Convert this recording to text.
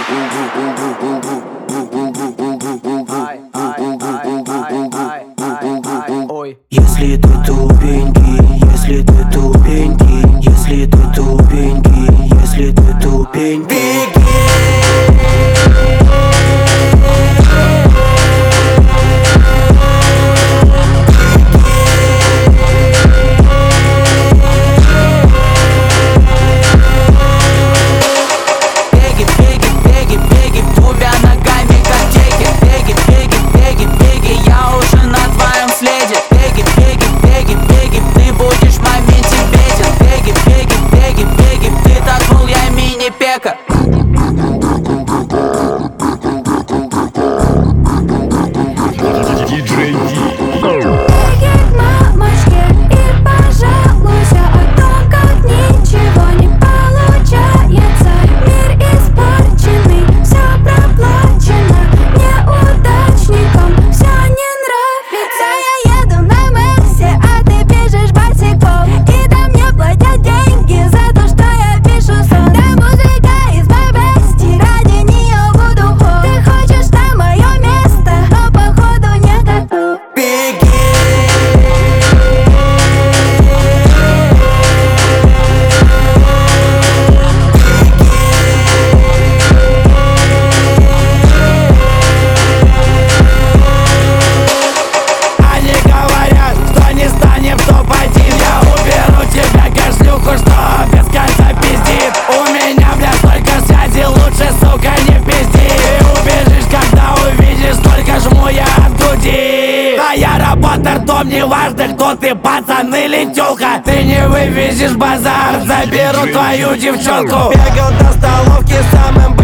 Если ты тупенький, если ты тупенький, если ты тупенький, если ты тупенький, ртом, не важно, кто ты, пацан или тёлка. Ты не вывезешь базар, заберу твою девчонку. Бегал до столовки самым